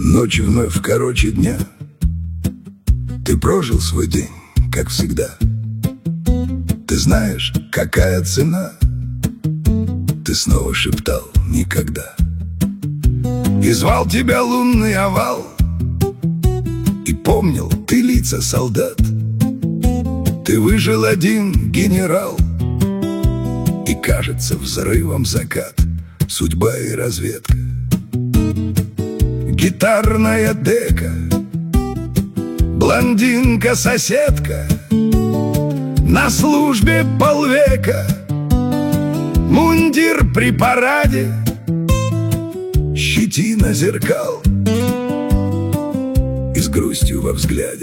Ночь вновь короче дня. Ты прожил свой день, как всегда. Ты знаешь, какая цена. Ты снова шептал «никогда». И звал тебя лунный овал. И помнил ты лица солдат. Ты выжил один, генерал. И кажется взрывом закат. Судьба и разведка. Гитарная дека. Блондинка-соседка. На службе полвека. Мундир при параде. Щетина зеркал. И с грустью во взгляде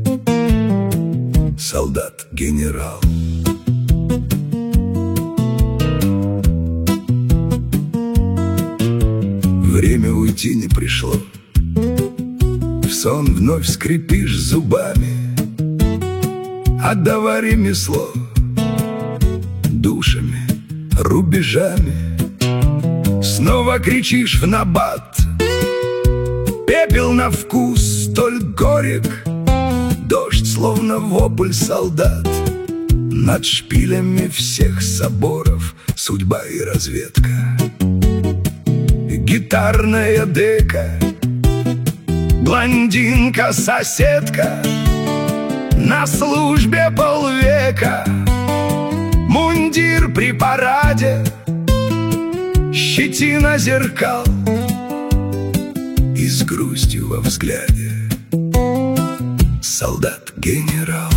солдат-генерал. Время уйти не пришло. В сон вновь скрипишь зубами. Отдавай ремесло душами, рубежами. Снова кричишь в набат. Пепел на вкус столь горек. Дождь, словно вопль солдат. Над шпилями всех соборов судьба и разведка. Гитарная дека. Блондинка-соседка. На службе полвека. Мундир при параде. Щетина зеркал. И с грустью во взгляде солдат-генерал.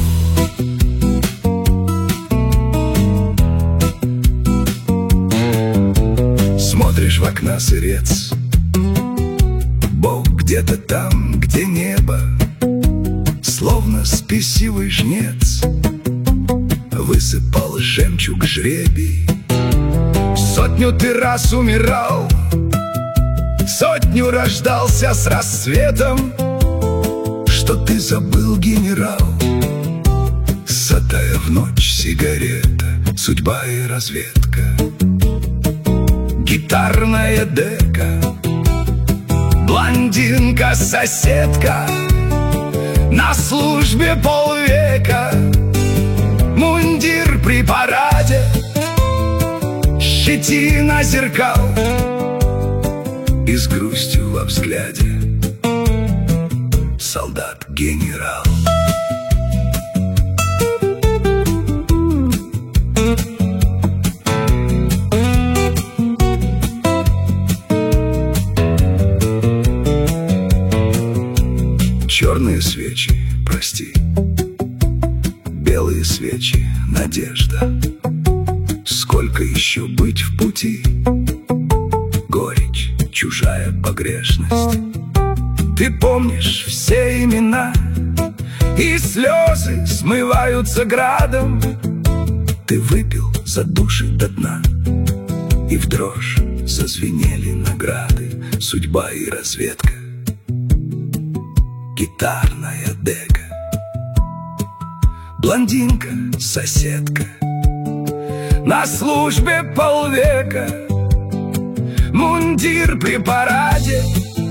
Смотришь в окна сырец. Бог где-то там, где небо. Словно спесивый жнец высыпал жемчуг жребий. Сотню ты раз умирал. Сотню рождался с рассветом. Что ты забыл, генерал? Сатая в ночь сигарета. Судьба и разведка. Гитарная дека. Блондинка-соседка. На службе полвека. Мундир при параде. Щетина зеркал. И с грустью во взгляде солдат-генерал. Черные свечи, прости. Белые свечи, надежда. Сколько еще быть в пути? Горечь, чужая погрешность. Ты помнишь все имена, и слезы смываются градом. Ты выпил за души до дна, и в дрожь зазвенели награды. Судьба и разведка. Гитарная дека. Блондинка-соседка. На службе полвека. Мундир при параде.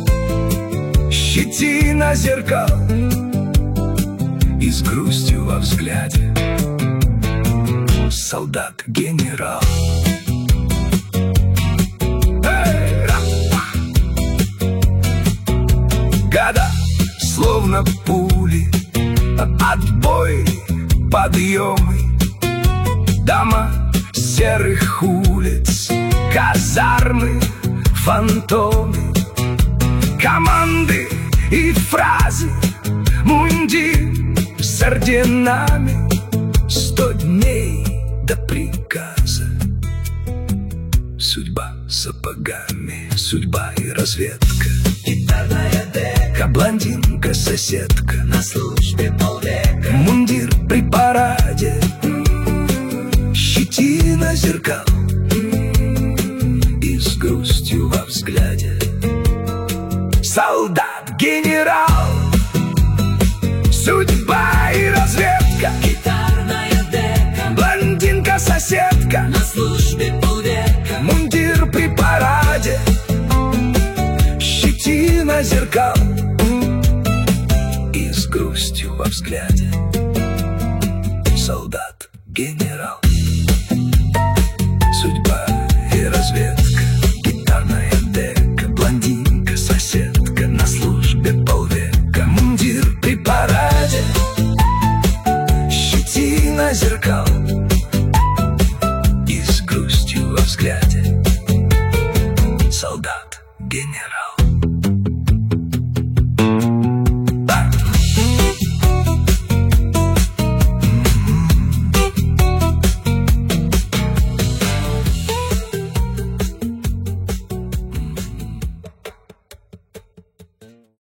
Щетина зеркал. И с грустью во взгляде солдат-генерал. Года, словно пули, отбой, подъемы. Дома серых улиц, казармы, фантомы. Команды и фразы, мундир с орденами. 100 дней до приказа. Судьба сапогами, судьба и разведка. Гитарная дека. Блондинка-соседка. На службе полвека. Мундир при параде. Щетина зеркал. И с грустью во взгляде солдат-генерал. Судьба и разведка. Гитарная дека. Блондинка-соседка. На службе полвека. Мундир при параде. Щетина мимо зеркал и с грустью во взгляде солдат-генерал.